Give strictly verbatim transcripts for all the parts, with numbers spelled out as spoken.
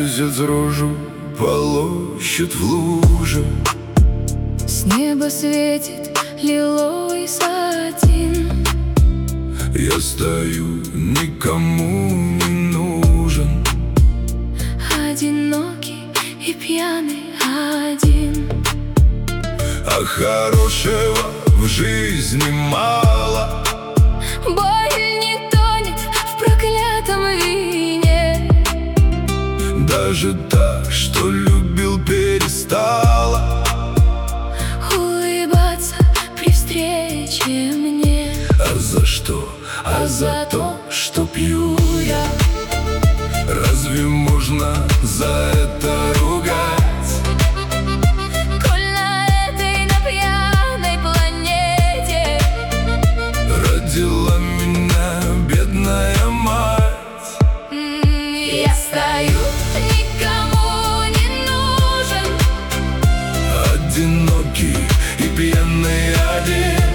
Месяц рожу полощет в луже. С неба светит лиловый сатин. Я стою, никому не нужен, одинокий и пьяный один. а хорошего в жизни мало. Боль не тонет в проклятом вине. Даже та, что любил, перестала улыбаться при встрече мне. А за что? А за то, что пью я. Разве можно за это ругать? Коль на этой, на пьяной планете родила меня бедная мать. М, Я стою, никому не нужен, Одинокий и пьяный один.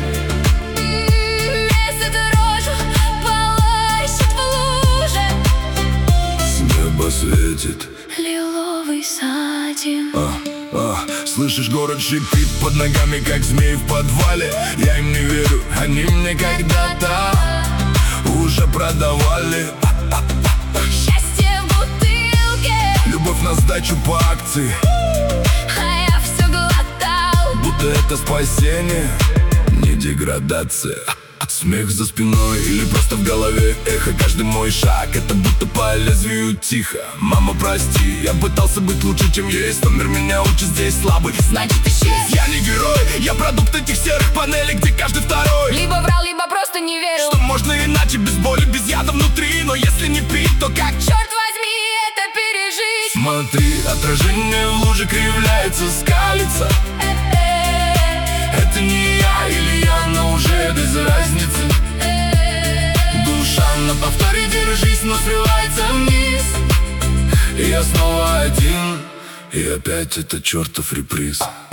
месяц рожу полощет в луже. С неба светит. Лиловый сатин. А, а, слышишь, город шипит под ногами, как змей в подвале. Я им не верю, они мне когда-то уже продавали. Счастье в бутылке, Любовь на сдачу по акции, а я все глотал. будто это спасение, не деградация. Смех за спиной или просто в голове эхо. Каждый мой шаг — это будто по лезвию тихо. Мама, прости, я пытался быть лучше, чем есть, но мир меня учит здесь слабый, Значит, исчез. я не герой, я продукт этих серых панелей, где каждый второй. Либо врал, либо просто не верил. Что можно иначе, без боли, без яда внутри. Но если не пить, то как? Черт возьми, это пережить. Смотри, отражение в луже кривляется, скалится. Это не я или я, но уже без разницы. Душа на повторе, держись, но срывается вниз. И я снова один, и опять это чертов реприз.